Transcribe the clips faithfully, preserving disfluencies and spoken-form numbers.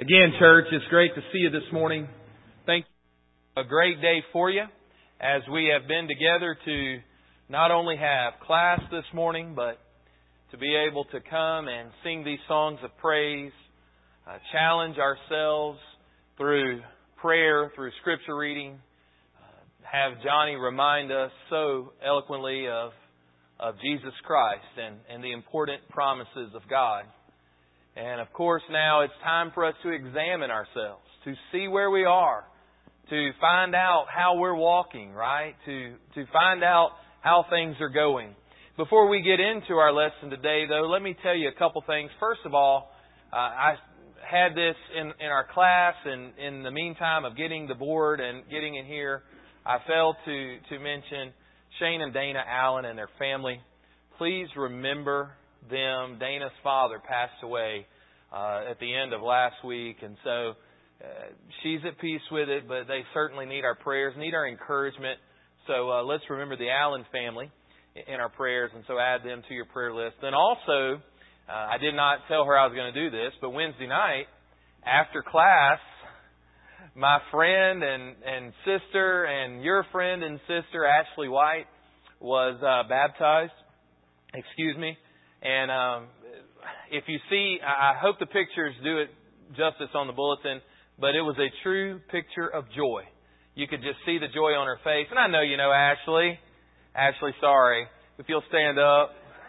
Again, church, it's great to see you this morning. Thank you. A great day for you as we have been together to not only have class this morning, but to be able to come and sing these songs of praise, uh, challenge ourselves through prayer, through Scripture reading, uh, have Johnny remind us so eloquently of, of Jesus Christ and, and the important promises of God. And of course now it's time for us to examine ourselves, to see where we are, to find out how we're walking, right? To, to find out how things are going. Before we get into our lesson today, though, let me tell you a couple things. First of all, uh, I had this in, in our class, and in the meantime of getting the board and getting in here, I failed to, to mention Shane and Dana Allen and their family. Please remember them. Dana's father passed away uh, at the end of last week, and so uh, she's at peace with it, but they certainly need our prayers, need our encouragement. So uh, let's remember the Allen family in our prayers, and so add them to your prayer list. Then also, uh, I did not tell her I was going to do this, but Wednesday night, after class, my friend and, and sister and your friend and sister, Ashley White, was uh, baptized. Excuse me. And um, if you see, I hope the pictures do it justice on the bulletin, but it was a true picture of joy. You could just see the joy on her face. And I know you know Ashley. Ashley, sorry. If you'll stand up.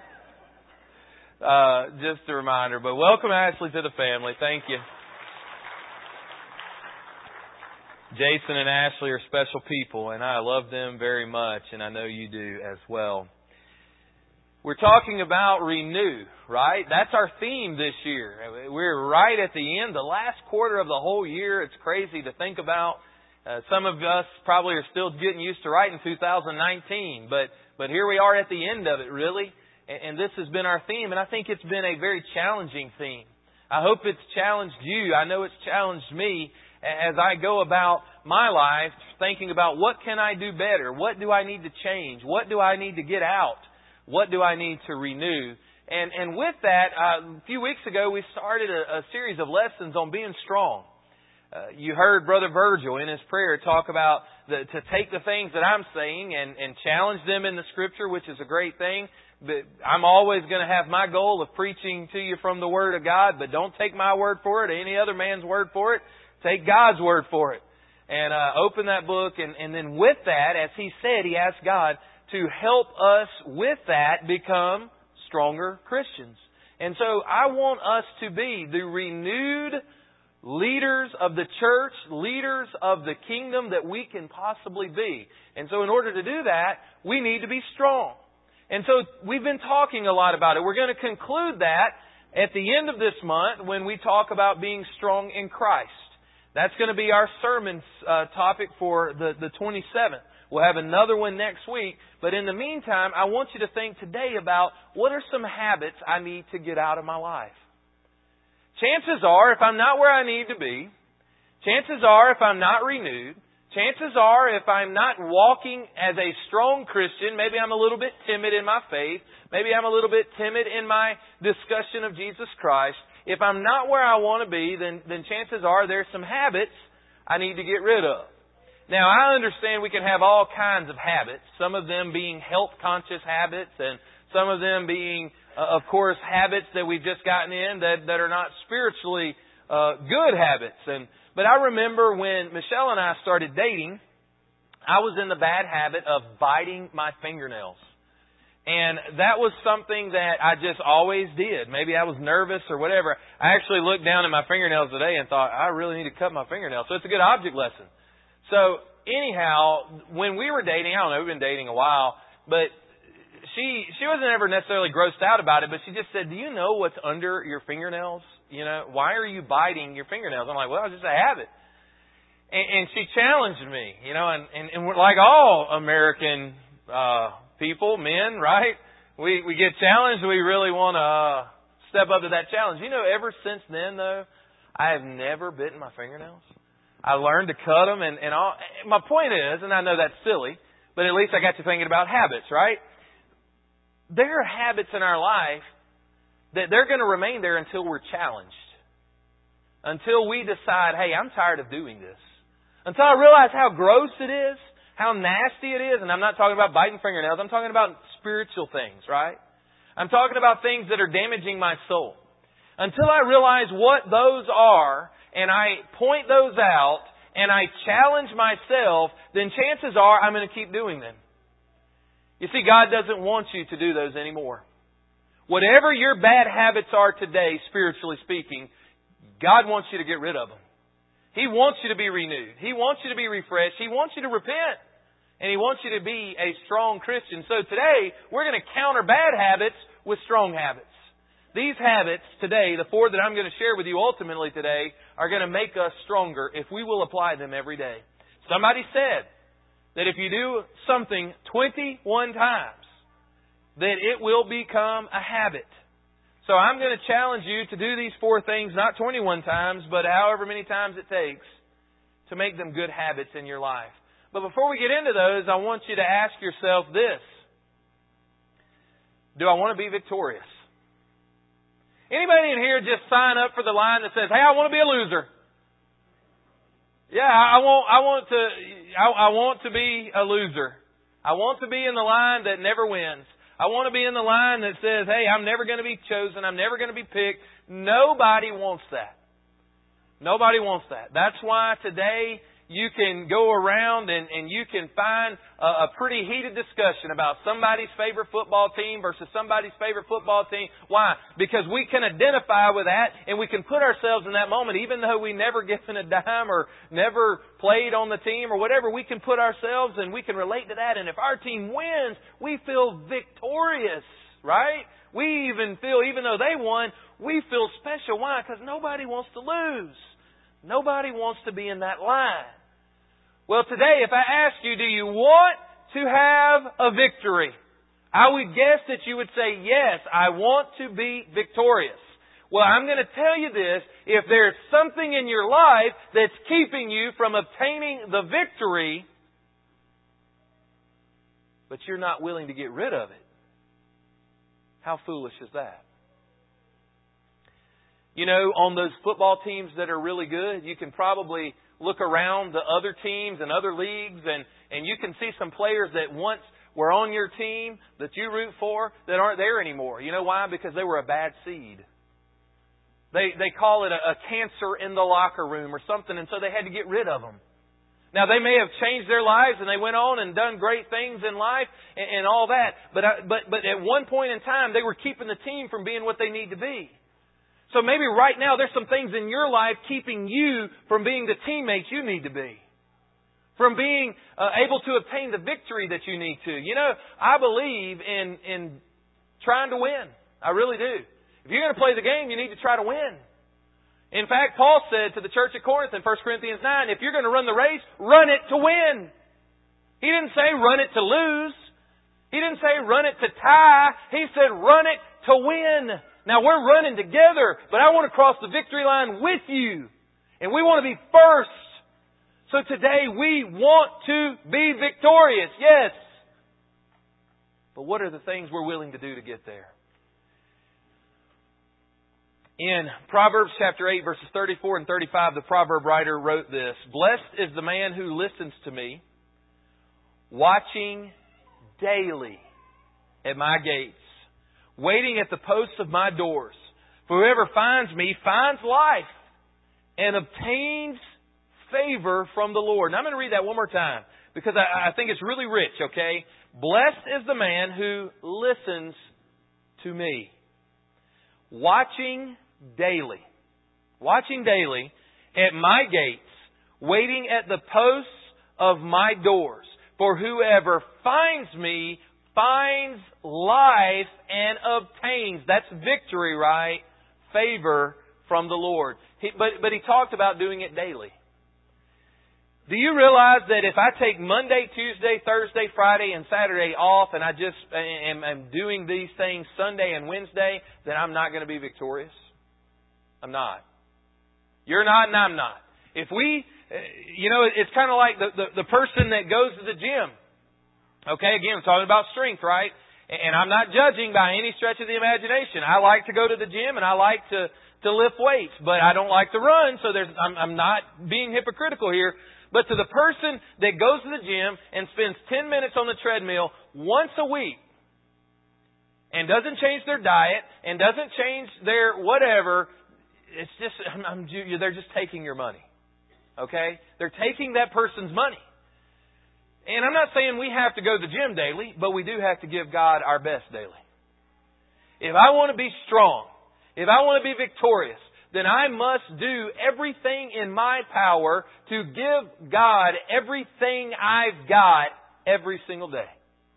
Uh, just a reminder. But welcome, Ashley, to the family. Thank you. Jason and Ashley are special people, and I love them very much, and I know you do as well. We're talking about renew, right? That's our theme this year. We're right at the end, the last quarter of the whole year. It's crazy to think about. Uh, some of us probably are still getting used to writing two thousand nineteen, but but here we are at the end of it, really. And, and this has been our theme, and I think it's been a very challenging theme. I hope it's challenged you. I know it's challenged me as I go about my life thinking about what can I do better? What do I need to change? What do I need to get out? What do I need to renew? And and with that, uh, a few weeks ago, we started a, a series of lessons on being strong. Uh, you heard Brother Virgil in his prayer talk about the, to take the things that I'm saying and, and challenge them in the Scripture, which is a great thing. But I'm always going to have my goal of preaching to you from the Word of God, but don't take my word for it or any other man's word for it. Take God's word for it. And uh, open that book, and, and then with that, as he said, he asked God to help us with that become stronger Christians. And so I want us to be the renewed leaders of the church, leaders of the kingdom that we can possibly be. And so in order to do that, we need to be strong. And so we've been talking a lot about it. We're going to conclude that at the end of this month when we talk about being strong in Christ. That's going to be our sermon uh, topic for the, the twenty-seventh. We'll have another one next week. But in the meantime, I want you to think today about what are some habits I need to get out of my life. Chances are, if I'm not where I need to be, chances are, if I'm not renewed, chances are, if I'm not walking as a strong Christian, maybe I'm a little bit timid in my faith, maybe I'm a little bit timid in my discussion of Jesus Christ. If I'm not where I want to be, then, then chances are there's some habits I need to get rid of. Now, I understand we can have all kinds of habits, some of them being health-conscious habits, and some of them being, uh, of course, habits that we've just gotten in that, that are not spiritually uh, good habits. And But I remember when Michelle and I started dating, I was in the bad habit of biting my fingernails. And that was something that I just always did. Maybe I was nervous or whatever. I actually looked down at my fingernails today and thought, I really need to cut my fingernails. So it's a good object lesson. So anyhow, when we were dating, I don't know, we've been dating a while, but she she wasn't ever necessarily grossed out about it, but she just said, do you know what's under your fingernails? You know, why are you biting your fingernails? I'm like, well, it's just a habit. And, and she challenged me, you know, and, and, and we're like all American uh people, men, right? We we get challenged. We really want to uh, step up to that challenge. You know, ever since then, though, I have never bitten my fingernails. I learned to cut them, and, and all. My point is, and I know that's silly, but at least I got you thinking about habits, right? There are habits in our life that they're going to remain there until we're challenged. until we decide, hey, I'm tired of doing this. Until I realize how gross it is, how nasty it is. And I'm not talking about biting fingernails. I'm talking about spiritual things, right? I'm talking about things that are damaging my soul. Until I realize what those are, and I point those out, and I challenge myself, then chances are I'm going to keep doing them. You see, God doesn't want you to do those anymore. Whatever your bad habits are today, spiritually speaking, God wants you to get rid of them. He wants you to be renewed. He wants you to be refreshed. He wants you to repent. And He wants you to be a strong Christian. So today, we're going to counter bad habits with strong habits. These habits today, the four that I'm going to share with you ultimately today, are going to make us stronger if we will apply them every day. Somebody said that if you do something twenty-one times, that it will become a habit. So I'm going to challenge you to do these four things, not twenty-one times, but however many times it takes to make them good habits in your life. But before we get into those, I want you to ask yourself this. Do I want to be victorious? Anybody in here just sign up for the line that says, hey, I want to be a loser? Yeah, I want, I want to, I, I want to be a loser. I want to be in the line that never wins. I want to be in the line that says, hey, I'm never going to be chosen. I'm never going to be picked. Nobody wants that. Nobody wants that. That's why today you can go around and, and you can find a, a pretty heated discussion about somebody's favorite football team versus somebody's favorite football team. Why? Because we can identify with that and we can put ourselves in that moment. Even though we never given a dime or never played on the team or whatever, we can put ourselves and we can relate to that. And if our team wins, we feel victorious, right? We even feel, even though they won, we feel special. Why? Because nobody wants to lose. Nobody wants to be in that line. Well, today, if I ask you, do you want to have a victory? I would guess that you would say, yes, I want to be victorious. Well, I'm going to tell you this. If there's something in your life that's keeping you from obtaining the victory, but you're not willing to get rid of it, how foolish is that? You know, on those football teams that are really good, you can probably look around the other teams and other leagues and, and you can see some players that once were on your team that you root for that aren't there anymore. You know why? Because they were a bad seed. They they call it a, a cancer in the locker room or something, and so they had to get rid of them. Now, they may have changed their lives and they went on and done great things in life and, and all that, but, but, but at one point in time, they were keeping the team from being what they need to be. So maybe right now there's some things in your life keeping you from being the teammates you need to be. From being uh, able to obtain the victory that you need to. You know, I believe in, in trying to win. I really do. If you're going to play the game, you need to try to win. In fact, Paul said to the church at Corinth in First Corinthians nine, if you're going to run the race, run it to win. He didn't say run it to lose. He didn't say run it to tie. He said run it to win. Now, we're running together, but I want to cross the victory line with you. And we want to be first. So today, we want to be victorious, yes. But what are the things we're willing to do to get there? In Proverbs chapter eight, verses thirty-four and thirty-five, the proverb writer wrote this, blessed is the man who listens to me, watching daily at my gates, waiting at the posts of my doors. For whoever finds me finds life and obtains favor from the Lord. And I'm going to read that one more time because I, I think it's really rich, okay? Blessed is the man who listens to me. Watching daily. Watching daily at my gates, waiting at the posts of my doors. For whoever finds me finds life and obtains, that's victory, right? Favor from the Lord. He, but, but he talked about doing it daily. Do you realize that if I take Monday, Tuesday, Thursday, Friday, and Saturday off and I just am, am doing these things Sunday and Wednesday, then I'm not going to be victorious? I'm not. You're not and I'm not. If we, you know, it's kind of like the, the, the person that goes to the gym. Okay, again, we're talking about strength, right? And I'm not judging by any stretch of the imagination. I like to go to the gym and I like to, to lift weights, but I don't like to run, so there's, I'm, I'm not being hypocritical here. But to the person that goes to the gym and spends ten minutes on the treadmill once a week and doesn't change their diet and doesn't change their whatever, it's just, I'm, I'm, they're just taking your money. Okay? They're taking that person's money. And I'm not saying we have to go to the gym daily, but we do have to give God our best daily. If I want to be strong, if I want to be victorious, then I must do everything in my power to give God everything I've got every single day.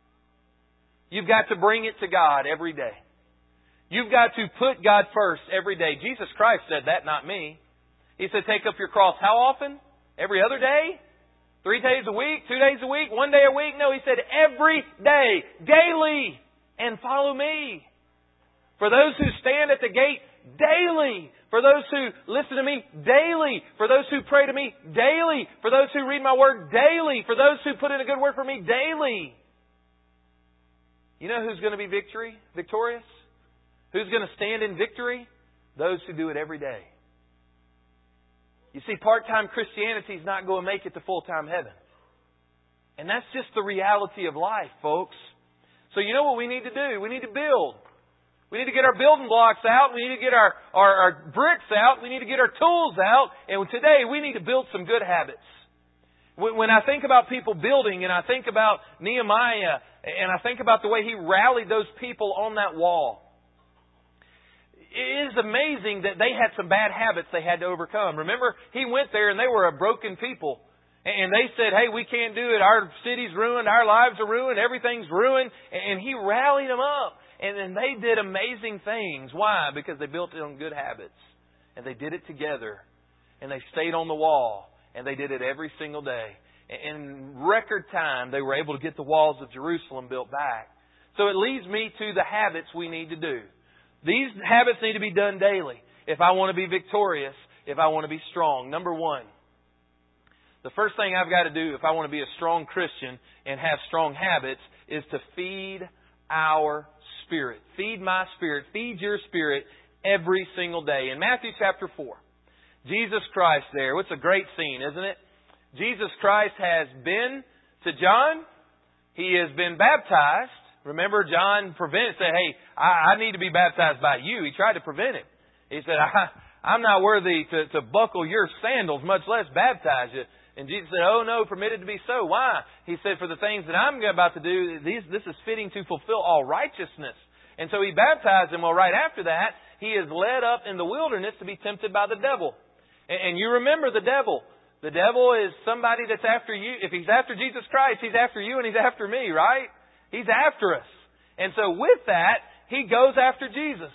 You've got to bring it to God every day. You've got to put God first every day. Jesus Christ said that, not me. He said, take up your cross how often? Every other day? Three days a week? Two days a week? One day a week? No, He said every day, daily, and follow me. For those who stand at the gate daily. For those who listen to me daily. For those who pray to me daily. For those who read my word daily. For those who put in a good word for me daily. You know who's going to be victory, victorious? Who's going to stand in victory? Those who do it every day. You see, part-time Christianity is not going to make it to full-time heaven. And that's just the reality of life, folks. So you know what we need to do? We need to build. We need to get our building blocks out. We need to get our, our, our bricks out. We need to get our tools out. And today we need to build some good habits. When I think about people building, and I think about Nehemiah, and I think about the way he rallied those people on that wall, it is amazing that they had some bad habits they had to overcome. Remember, he went there and they were a broken people. And they said, hey, we can't do it. Our city's ruined. Our lives are ruined. Everything's ruined. And he rallied them up. And then they did amazing things. Why? Because they built it on good habits. And they did it together. And they stayed on the wall. And they did it every single day. In record time, they were able to get the walls of Jerusalem built back. So it leads me to the habits we need to do. These habits need to be done daily if I want to be victorious, if I want to be strong. Number one, the first thing I've got to do if I want to be a strong Christian and have strong habits is to feed our spirit. Feed my spirit. Feed your spirit every single day. In Matthew chapter four, Jesus Christ there. It's a great scene, isn't it? Jesus Christ has been to John. He has been baptized. Remember, John prevented, said, hey, I, I need to be baptized by you. He tried to prevent it. He said, I, I'm not worthy to, to buckle your sandals, much less baptize you. And Jesus said, oh no, permitted to be so. Why? He said, for the things that I'm about to do, these, this is fitting to fulfill all righteousness. And so He baptized him. Well, right after that, He is led up in the wilderness to be tempted by the devil. And, and you remember the devil. The devil is somebody that's after you. If he's after Jesus Christ, he's after you and he's after me, right? He's after us. And so with that, he goes after Jesus.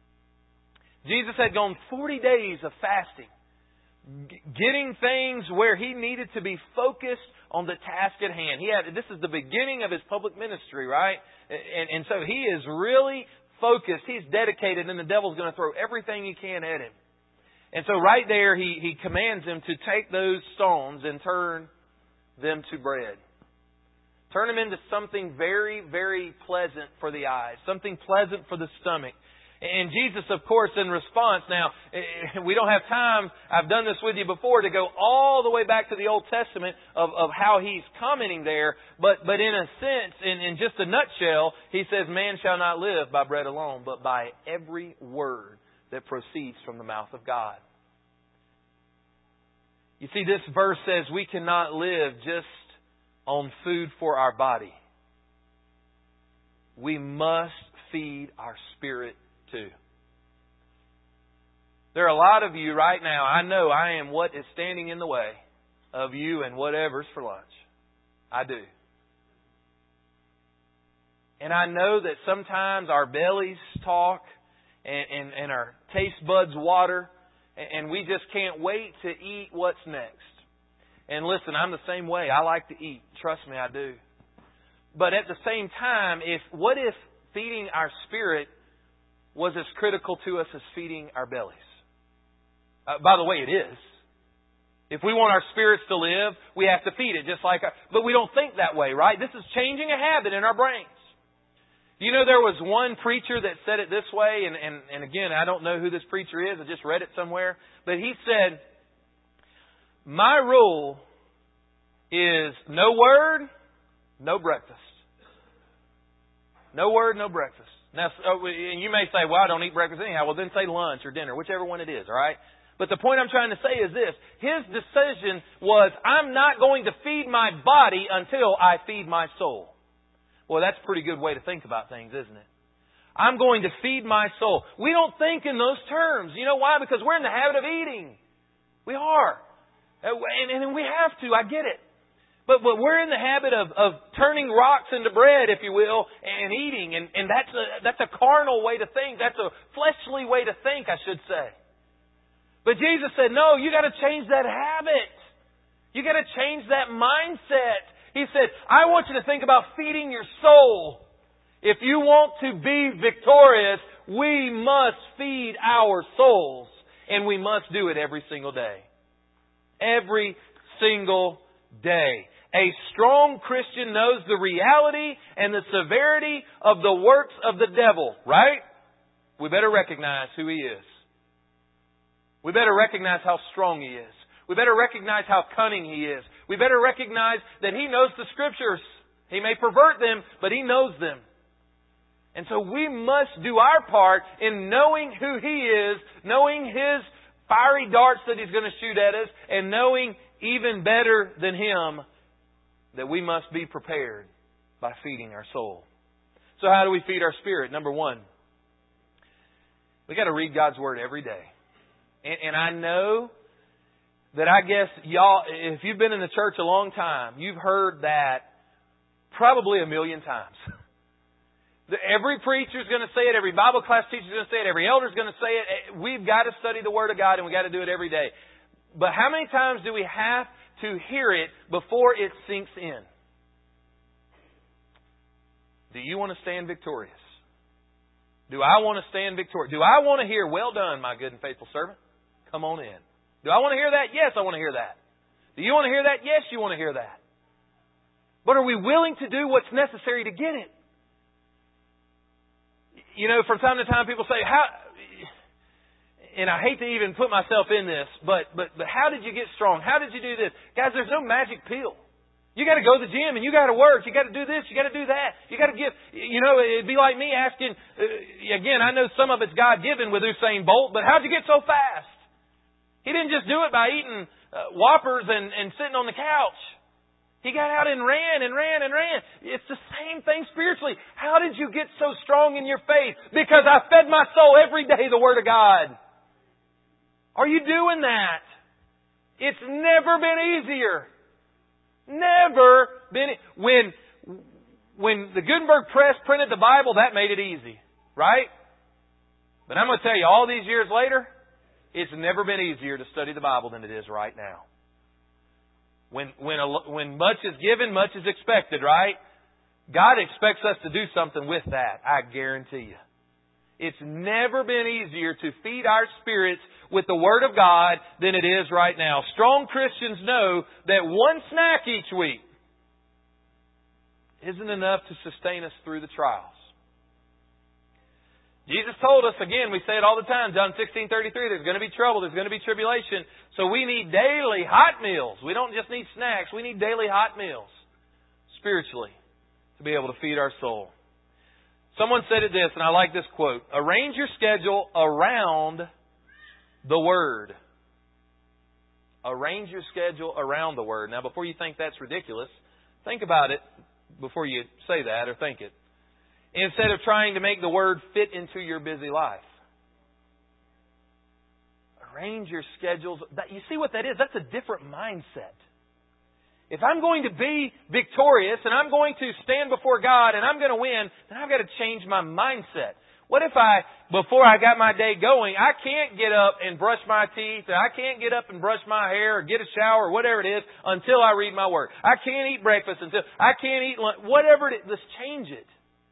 Jesus had gone forty days of fasting, getting things where he needed to be focused on the task at hand. He had, this is the beginning of his public ministry, right? And, and so he is really focused. He's dedicated, and the devil's going to throw everything he can at him. And so right there, he, he commands him to take those stones and turn them to bread. Turn them into something very, very pleasant for the eyes. Something pleasant for the stomach. And Jesus, of course, in response, now, we don't have time, I've done this with you before, to go all the way back to the Old Testament of, of how He's commenting there. But, but in a sense, in, in just a nutshell, He says, man shall not live by bread alone, but by every word that proceeds from the mouth of God. You see, this verse says we cannot live just on food for our body. We must feed our spirit too. There are a lot of you right now, I know I am what is standing in the way of you and whatever's for lunch. I do. And I know that sometimes our bellies talk and, and, and our taste buds water, and we just can't wait to eat what's next. And listen, I'm the same way. I like to eat. Trust me, I do. But at the same time, if what if feeding our spirit was as critical to us as feeding our bellies? Uh, by the way, it is. If we want our spirits to live, we have to feed it, just like our, but we don't think that way, right? This is changing a habit in our brains. Do you know there was one preacher that said it this way? And, and, and again, I don't know who this preacher is. I just read it somewhere. But he said, my rule is no word, no breakfast. No word, no breakfast. Now, and you may say, well, I don't eat breakfast anyhow. Well, then say lunch or dinner, whichever one it is, all right? But the point I'm trying to say is this. His decision was, I'm not going to feed my body until I feed my soul. Well, that's a pretty good way to think about things, isn't it? I'm going to feed my soul. We don't think in those terms. You know why? Because we're in the habit of eating. We are. And, and we have to. I get it. But, but we're in the habit of, of turning rocks into bread, if you will, and eating. And, and that's a, that's a carnal way to think. That's a fleshly way to think, I should say. But Jesus said, no, you got to change that habit. You got to change that mindset. He said, I want you to think about feeding your soul. If you want to be victorious, we must feed our souls. And we must do it every single day. Every single day. A strong Christian knows the reality and the severity of the works of the devil, right? We better recognize who he is. We better recognize how strong he is. We better recognize how cunning he is. We better recognize that he knows the Scriptures. He may pervert them, but he knows them. And so we must do our part in knowing who he is, knowing his fiery darts that he's going to shoot at us, and knowing even better than him that we must be prepared by feeding our soul. So how do we feed our spirit? Number one, we got to read God's Word every day. And, and I know that I guess y'all, if you've been in the church a long time, you've heard that probably a million times. Every preacher's going to say it. Every Bible class teacher's going to say it. Every elder's going to say it. We've got to study the Word of God, and we've got to do it every day. But how many times do we have to hear it before it sinks in? Do you want to stand victorious? Do I want to stand victorious? Do I want to hear, well done, my good and faithful servant? Come on in. Do I want to hear that? Yes, I want to hear that. Do you want to hear that? Yes, you want to hear that. But are we willing to do what's necessary to get it? You know, from time to time people say, how, and I hate to even put myself in this, but, but, but how did you get strong? How did you do this? Guys, there's no magic pill. You got to go to the gym and you got to work. You got to do this. You got to do that. You got to give, you know, it'd be like me asking, uh, again, I know some of it's God-given with Usain Bolt, but how'd you get so fast? He didn't just do it by eating uh, Whoppers and, and sitting on the couch. He got out and ran and ran and ran. It's the same thing spiritually. How did you get so strong in your faith? Because I fed my soul every day the Word of God. Are you doing that? It's never been easier. Never been. When, when the Gutenberg Press printed the Bible, that made it easy. Right? But I'm going to tell you, all these years later, it's never been easier to study the Bible than it is right now. When, when, a, when much is given, much is expected, right? God expects us to do something with that, I guarantee you. It's never been easier to feed our spirits with the Word of God than it is right now. Strong Christians know that one snack each week isn't enough to sustain us through the trials. Jesus told us, again, we say it all the time, John sixteen thirty-three, there's going to be trouble, there's going to be tribulation. So we need daily hot meals. We don't just need snacks, we need daily hot meals spiritually to be able to feed our soul. Someone said it this, and I like this quote, arrange your schedule around the Word. Arrange your schedule around the Word. Now, before you think that's ridiculous, think about it before you say that or think it. Instead of trying to make the Word fit into your busy life. Arrange your schedules. You see what that is? That's a different mindset. If I'm going to be victorious and I'm going to stand before God and I'm going to win, then I've got to change my mindset. What if I, before I got my day going, I can't get up and brush my teeth, and I can't get up and brush my hair or get a shower or whatever it is until I read my Word. I can't eat breakfast until, I can't eat lunch, whatever it is, let's change it.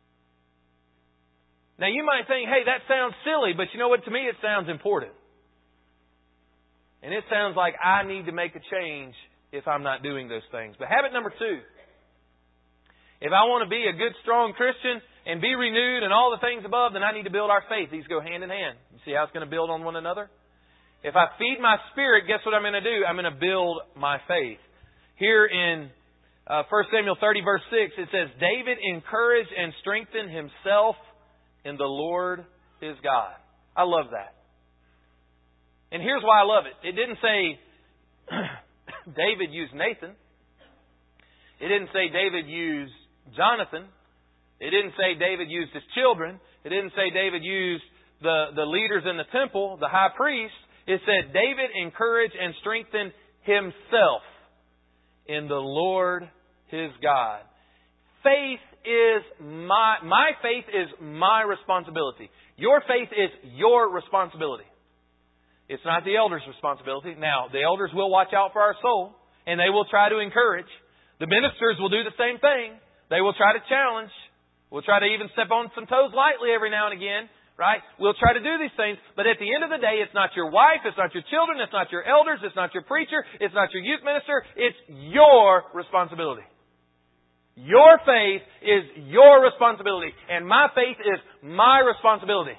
Now you might think, hey, that sounds silly, but you know what? To me it sounds important. And it sounds like I need to make a change if I'm not doing those things. But habit number two. If I want to be a good, strong Christian, and be renewed and all the things above, then I need to build our faith. These go hand in hand. You see how it's going to build on one another? If I feed my spirit, guess what I'm going to do? I'm going to build my faith. Here in uh, First Samuel thirty, verse six, it says, David encouraged and strengthened himself in the Lord his God. I love that. And here's why I love it. It didn't say David used Nathan. It didn't say David used Jonathan. It didn't say David used his children. It didn't say David used the, the leaders in the temple, the high priest. It said David encouraged and strengthened himself in the Lord his God. Faith is my, my faith is my responsibility. Your faith is your responsibility. It's not the elders' responsibility. Now, the elders will watch out for our soul, and they will try to encourage. The ministers will do the same thing. They will try to challenge. We'll try to even step on some toes lightly every now and again. Right? We'll try to do these things, but at the end of the day, it's not your wife, it's not your children, it's not your elders, it's not your preacher, it's not your youth minister, it's your responsibility. Your faith is your responsibility, and my faith is my responsibility.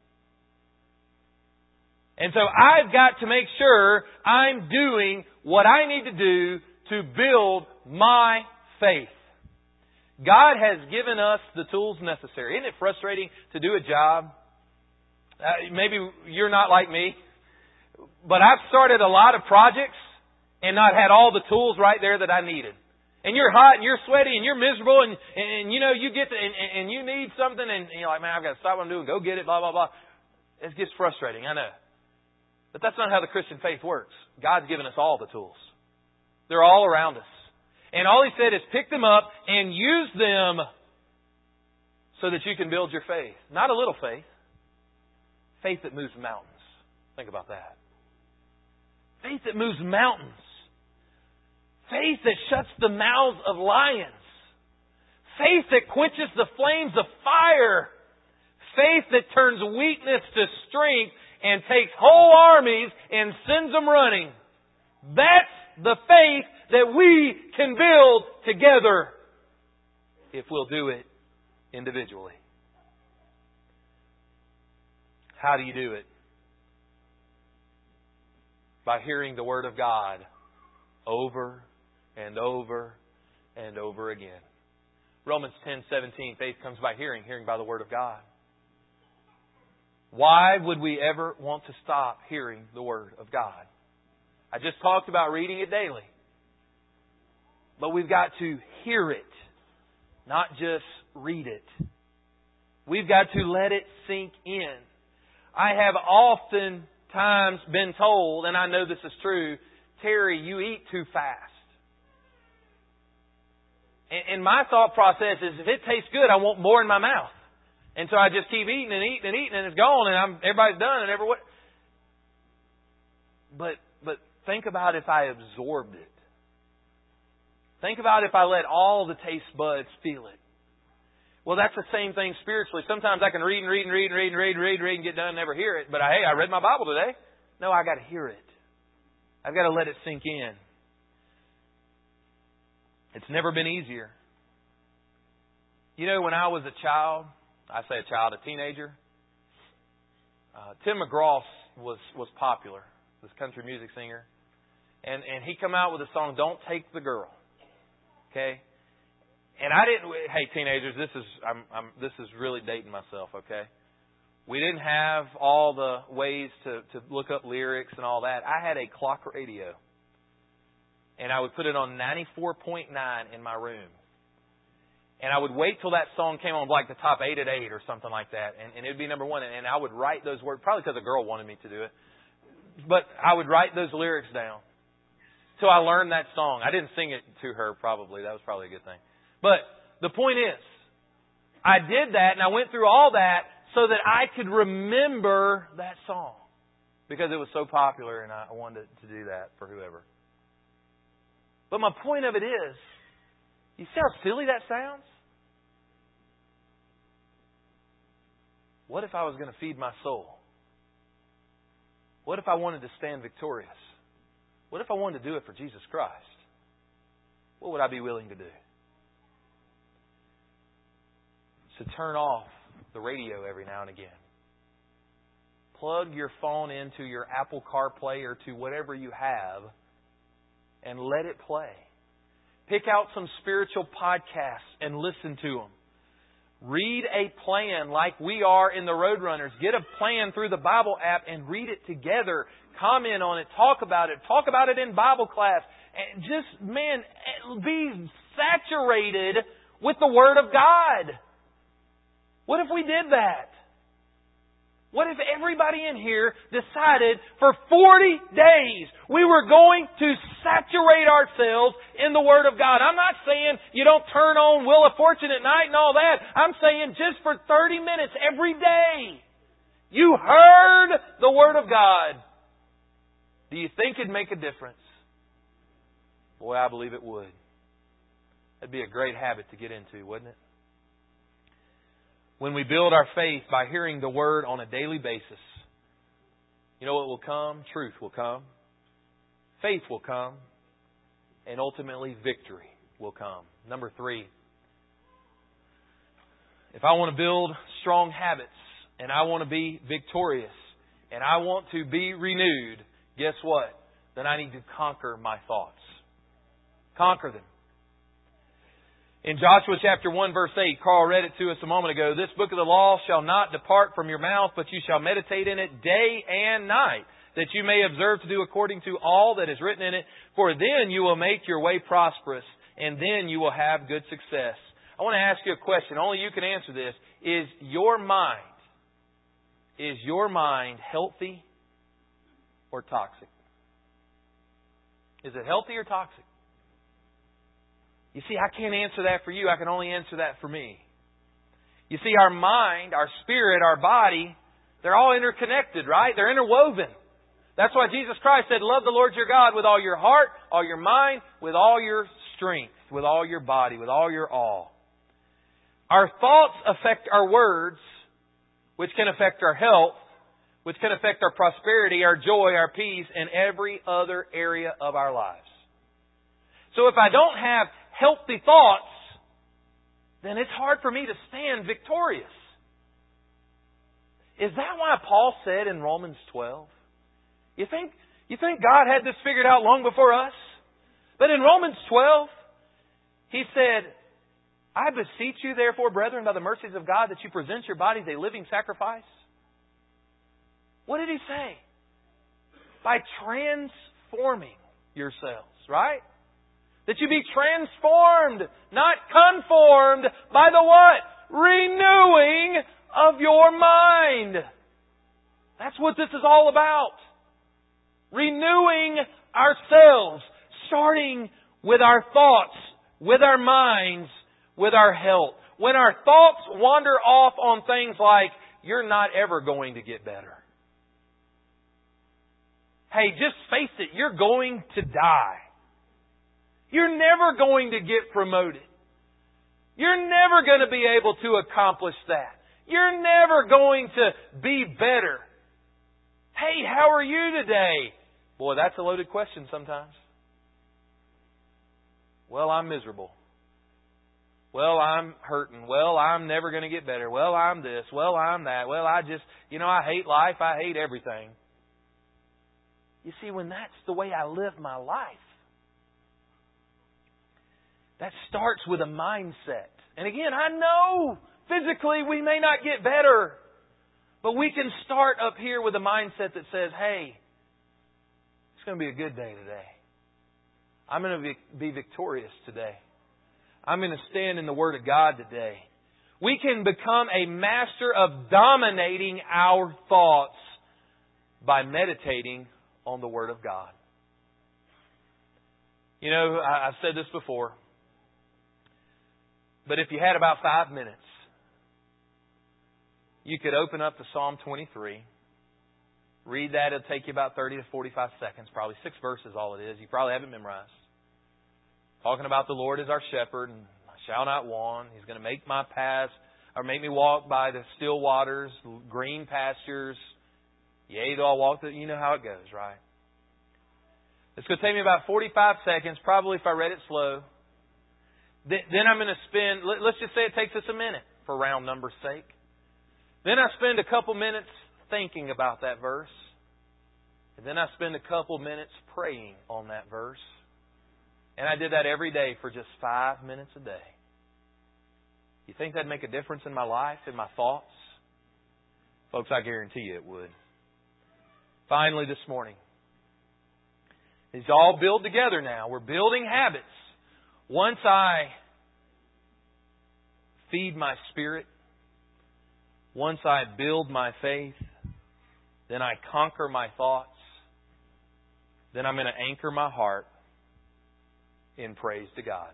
And so I've got to make sure I'm doing what I need to do to build my faith. God has given us the tools necessary. Isn't it frustrating to do a job? Uh, maybe you're not like me, but I've started a lot of projects and not had all the tools right there that I needed. And you're hot and you're sweaty and you're miserable and, and, and you know, you get to, and, and you need something and, and you're like, man, I've got to stop what I'm doing, go get it, blah, blah, blah. It gets frustrating, I know. But that's not how the Christian faith works. God's given us all the tools. They're all around us. And all He said is pick them up and use them so that you can build your faith. Not a little faith. Faith that moves mountains. Think about that. Faith that moves mountains. Faith that shuts the mouths of lions. Faith that quenches the flames of fire. Faith that turns weakness to strength and takes whole armies and sends them running. That's the faith that we can build together if we'll do it individually. How do you do it? By hearing the Word of God over and over and over again. Romans ten seventeen, faith comes by hearing, hearing by the Word of God. Why would we ever want to stop hearing the Word of God? I just talked about reading it daily. But we've got to hear it, not just read it. We've got to let it sink in. I have oftentimes been told, and I know this is true, Terry, you eat too fast. And my thought process is, if it tastes good, I want more in my mouth. And so I just keep eating and eating and eating, and it's gone, and I'm, everybody's done, and everyone. But but think about if I absorbed it. Think about if I let all the taste buds feel it. Well, that's the same thing spiritually. Sometimes I can read and read and read and read and read and read and read and get done and never hear it. But hey, I read my Bible today. No, I got to hear it. I've got to let it sink in. It's never been easier. You know, when I was a child, I say a child, a teenager, uh, Tim McGraw was was popular, this country music singer, and and he come out with a song, "Don't Take the Girl." Okay. And I didn't. Hey, teenagers, this is I'm, I'm this is really dating myself. Okay, we didn't have all the ways to to look up lyrics and all that. I had a clock radio, and I would put it on ninety-four point nine in my room, and I would wait till that song came on, like the top eight at eight or something like that, and, and it'd be number one. And I would write those words, probably because a girl wanted me to do it, but I would write those lyrics down till I learned that song. I didn't sing it to her. Probably that was probably a good thing. But the point is, I did that and I went through all that so that I could remember that song. Because it was so popular and I wanted to do that for whoever. But my point of it is, you see how silly that sounds? What if I was going to feed my soul? What if I wanted to stand victorious? What if I wanted to do it for Jesus Christ? What would I be willing to do? So turn off the radio every now and again. Plug your phone into your Apple CarPlay or to whatever you have and let it play. Pick out some spiritual podcasts and listen to them. Read a plan like we are in the Roadrunners. Get a plan through the Bible app and read it together. Comment on it. Talk about it. Talk about it in Bible class. And just, man, be saturated with the Word of God. What if we did that? What if everybody in here decided for forty days we were going to saturate ourselves in the Word of God? I'm not saying you don't turn on Wheel of Fortune at night and all that. I'm saying just for thirty minutes every day. You heard the Word of God. Do you think it'd make a difference? Boy, I believe it would. That'd be a great habit to get into, wouldn't it? When we build our faith by hearing the Word on a daily basis, you know what will come? Truth will come. Faith will come. And ultimately, victory will come. Number three. If I want to build strong habits and I want to be victorious and I want to be renewed, guess what? Then I need to conquer my thoughts. Conquer them. In Joshua chapter one verse eight, Carl read it to us a moment ago, this book of the law shall not depart from your mouth, but you shall meditate in it day and night, that you may observe to do according to all that is written in it. For then you will make your way prosperous, and then you will have good success. I want to ask you a question. Only you can answer this. Is your mind, is your mind healthy or toxic? Is it healthy or toxic? You see, I can't answer that for you. I can only answer that for me. You see, our mind, our spirit, our body, they're all interconnected, right? They're interwoven. That's why Jesus Christ said, love the Lord your God with all your heart, all your mind, with all your strength, with all your body, with all your all. Our thoughts affect our words, which can affect our health, which can affect our prosperity, our joy, our peace, and every other area of our lives. So if I don't have healthy thoughts, then it's hard for me to stand victorious. Is that why Paul said in Romans twelve? You think, you think God had this figured out long before us? But in Romans twelve, he said, I beseech you therefore, brethren, by the mercies of God, that you present your bodies a living sacrifice. What did he say? By transforming yourselves, right? That you be transformed, not conformed, by the what? Renewing of your mind. That's what this is all about. Renewing ourselves, starting with our thoughts, with our minds, with our health. When our thoughts wander off on things like, you're not ever going to get better. Hey, just face it, you're going to die. You're never going to get promoted. You're never going to be able to accomplish that. You're never going to be better. Hey, how are you today? Boy, that's a loaded question sometimes. Well, I'm miserable. Well, I'm hurting. Well, I'm never going to get better. Well, I'm this. Well, I'm that. Well, I just, you know, I hate life. I hate everything. You see, when that's the way I live my life, that starts with a mindset. And again, I know physically we may not get better, but we can start up here with a mindset that says, hey, it's going to be a good day today. I'm going to be, be victorious today. I'm going to stand in the Word of God today. We can become a master of dominating our thoughts by meditating on the Word of God. You know, I've said this before, but if you had about five minutes, you could open up to Psalm twenty-three. Read that. It'll take you about thirty to forty-five seconds. Probably six verses all it is. You probably have it memorized. Talking about the Lord as our shepherd and I shall not want. He's going to make my paths or make me walk by the still waters, green pastures. Yea, though I walk the... You know how it goes, right? It's going to take me about forty-five seconds, probably if I read it slow. Then I'm going to spend... Let's just say it takes us a minute. for round number's sake. Then I spend a couple minutes thinking about that verse. And then I spend a couple minutes praying on that verse. And I did that every day for just five minutes a day. You think that'd make a difference in my life, in my thoughts? Folks, I guarantee you it would. Finally, this morning, it's all built together now. We're building habits. Once I feed my spirit, once I build my faith, then I conquer my thoughts, then I'm going to anchor my heart in praise to God.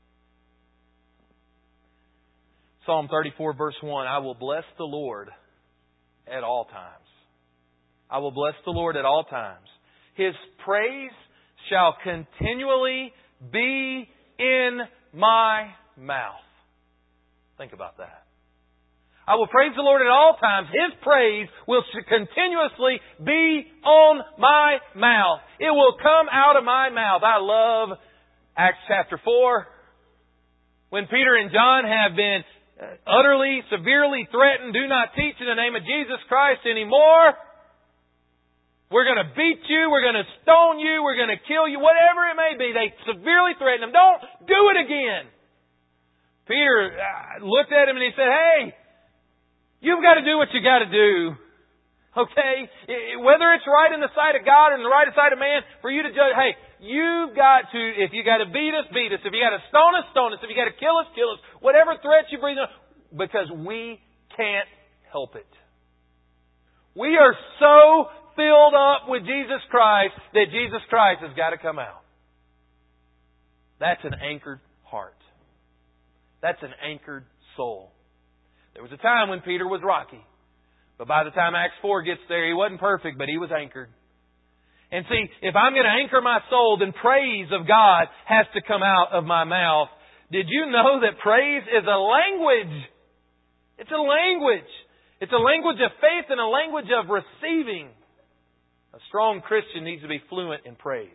Psalm thirty-four, verse one, I will bless the Lord at all times. I will bless the Lord at all times. His praise shall continually be in my mouth. Think about that. I will praise the Lord at all times. His praise will continuously be on my mouth. It will come out of my mouth. I love Acts chapter four. When Peter and John have been utterly, severely threatened, do not teach in the name of Jesus Christ anymore. We're going to beat you. We're going to stone you. We're going to kill you. Whatever it may be. They severely threatened him. Don't do it again. Peter looked at him and he said, hey, you've got to do what you got to do. Okay? Whether it's right in the sight of God or in the right sight of man, for you to judge, hey, you've got to, if you got to beat us, beat us. If you got to stone us, stone us. If you got to kill us, kill us. Whatever threats you breathe on, because we can't help it. We are so filled up with Jesus Christ that Jesus Christ has got to come out. That's an anchored heart. That's an anchored soul. There was a time when Peter was rocky. But by the time Acts four gets there, he wasn't perfect, but he was anchored. And see, if I'm going to anchor my soul, then praise of God has to come out of my mouth. Did you know that praise is a language? It's a language. It's a language of faith and a language of receiving. A strong Christian needs to be fluent in praise.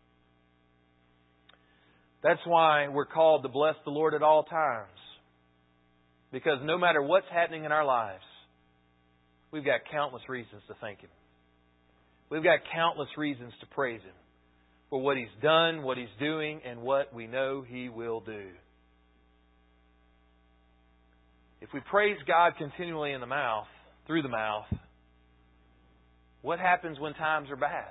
That's why we're called to bless the Lord at all times. Because no matter what's happening in our lives, we've got countless reasons to thank Him. We've got countless reasons to praise Him for what He's done, what He's doing, and what we know He will do. If we praise God continually in the mouth, through the mouth, what happens when times are bad?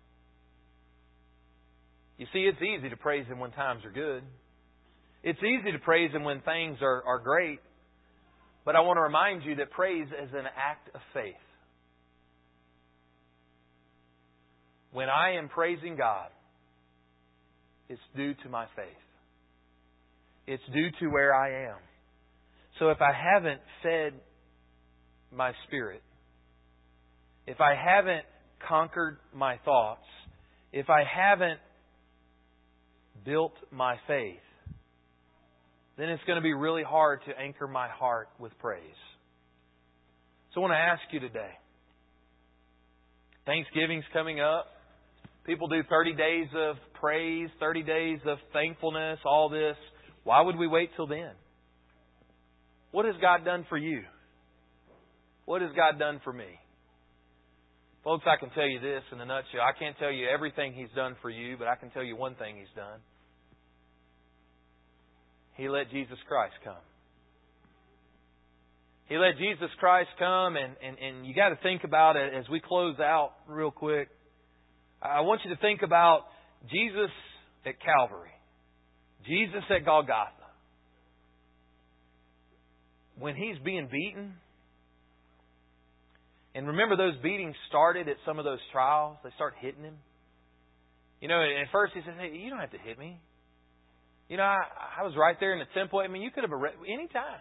You see, it's easy to praise Him when times are good. It's easy to praise Him when things are, are great. But I want to remind you that praise is an act of faith. When I am praising God, it's due to my faith. It's due to where I am. So if I haven't fed my spirit, if I haven't conquered my thoughts, if I haven't built my faith, then it's going to be really hard to anchor my heart with praise. So I want to ask you today. Thanksgiving's coming up. People do thirty days of praise, thirty days of thankfulness, all this. Why would we wait till then? What has God done for you? What has God done for me? Folks, I can tell you this in a nutshell. I can't tell you everything He's done for you, but I can tell you one thing He's done. He let Jesus Christ come. He let Jesus Christ come, and, and, and you got to think about it as we close out real quick. I want you to think about Jesus at Calvary. Jesus at Golgotha. When He's being beaten, and remember those beatings started at some of those trials. They start hitting Him. You know, at first He says, hey, you don't have to hit me. You know, I, I was right there in the temple. I mean, you could have arrested me any time.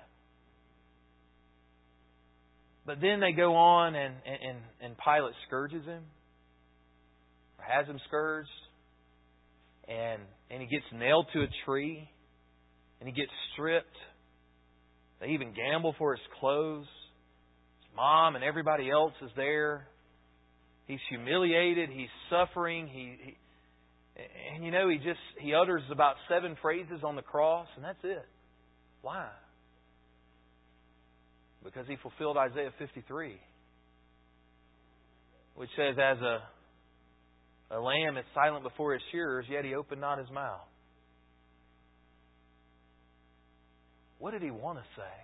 But then they go on and, and, and Pilate scourges Him. Or has Him scourged. And, and He gets nailed to a tree. And He gets stripped. They even gamble for His clothes. His mom and everybody else is there. He's humiliated. He's suffering. He, he And you know, he just, he utters about seven phrases on the cross, and that's it. Why? Because He fulfilled Isaiah fifty-three, which says, as a, a lamb is silent before its shearers, yet He opened not His mouth. What did He want to say?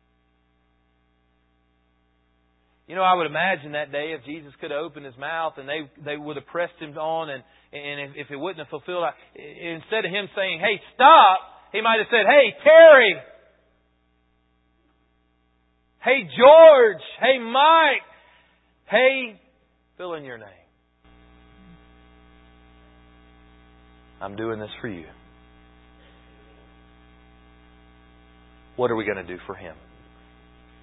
You know, I would imagine that day if Jesus could have opened His mouth and they, they would have pressed Him on, and, and if, if it wouldn't have fulfilled, instead of Him saying, hey, stop, He might have said, hey, Terry. Hey, George. Hey, Mike. Hey, fill in your name. I'm doing this for you. What are we going to do for Him?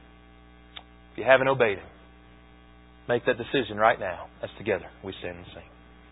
If you haven't obeyed Him, make that decision right now. As together we stand and sing.